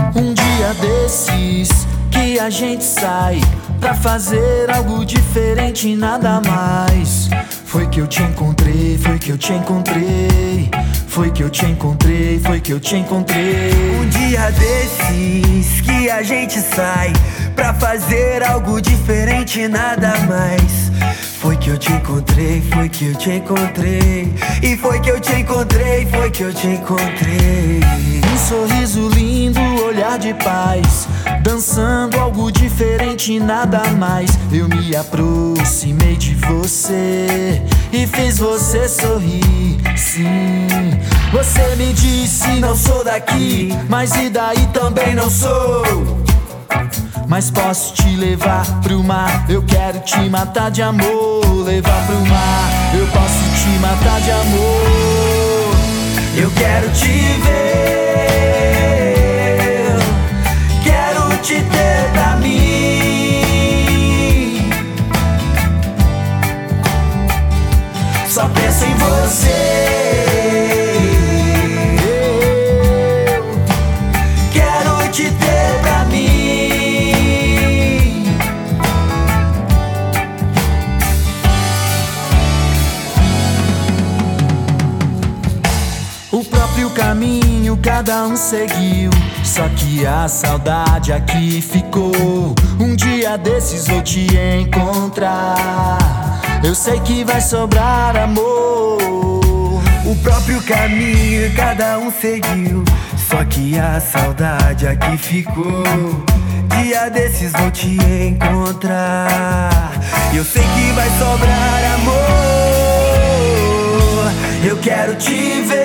Um dia desses que a gente sai pra fazer algo diferente, nada mais. Foi que eu te encontrei, foi que eu te encontrei. Foi que eu te encontrei, foi que eu te encontrei. Um dia desses que a gente sai pra fazer algo diferente, nada mais. Foi que eu te encontrei, foi que eu te encontrei. E foi que eu te encontrei, foi que eu te encontrei. Um sorriso lindo, olhar de paz, dançando algo diferente, nada mais. Eu me aproximei de você e fiz você sorrir, sim. Você me disse não sou daqui, mas e daí também não sou. Mas posso te levar pro mar, eu quero te matar de amor. Levar pro mar, eu posso te matar de amor. Eu quero te ver, quero te ter pra mim. Só penso em você. Quero te ter pra mim. O próprio caminho cada um seguiu, só que a saudade aqui ficou. Um dia desses vou te encontrar, eu sei que vai sobrar amor. O próprio caminho cada um seguiu, só que a saudade aqui ficou. Dia desses vou te encontrar, eu sei que vai sobrar amor. Eu quero te ver,